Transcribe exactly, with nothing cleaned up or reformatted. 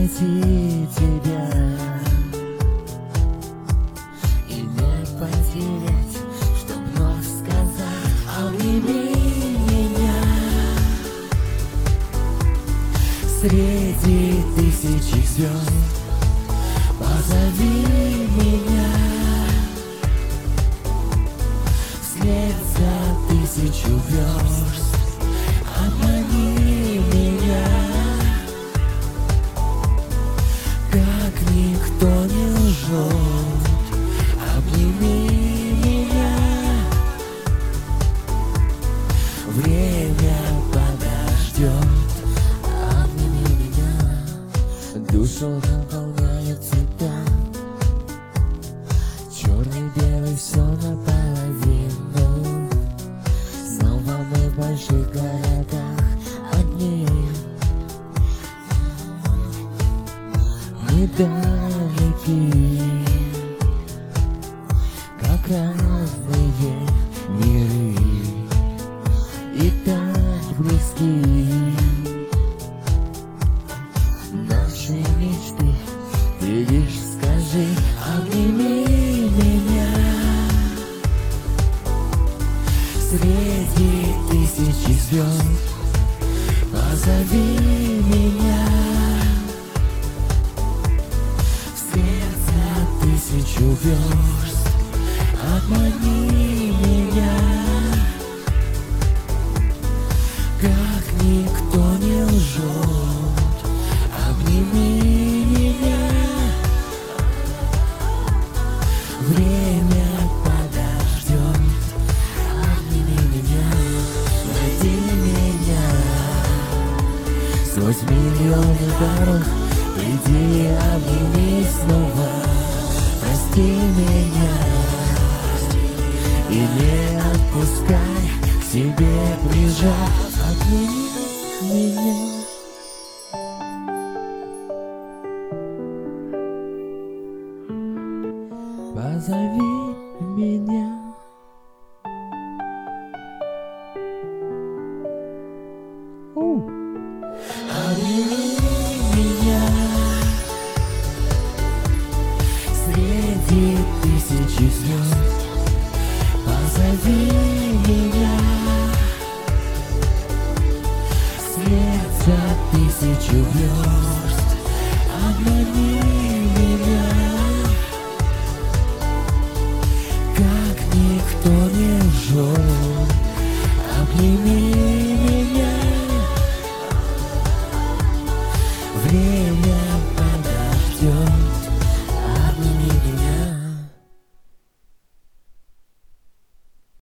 найти тебя и не потерять, чтоб вновь сказать: обними меня. Среди тысячи звезд позови меня, вслед за тысячу верст обмани меня. Как никто не лжет, обними меня. Время подождет, обними меня. Душу наполняет цвета, черный, белый, все наполовину. Снова мы в больших городах одни. Мы далеки, как разные миры, и так близки наши мечты. Ты лишь скажи: обними меня. Среди тысячи звезд позови меня, вслед за тысячу верст обмани меня. Как никто не лжет, обними меня. Время подождет, обними меня. Найди меня сквозь миллионы дорог, иди и обними снова. Прости меня и не отпускай, к себе прижав. Обними меня. Позови меня. Оу. Обними меня. Среди тысячи звезд позови меня, вслед за тысячу верст обмани меня. Как никто не лжет, обними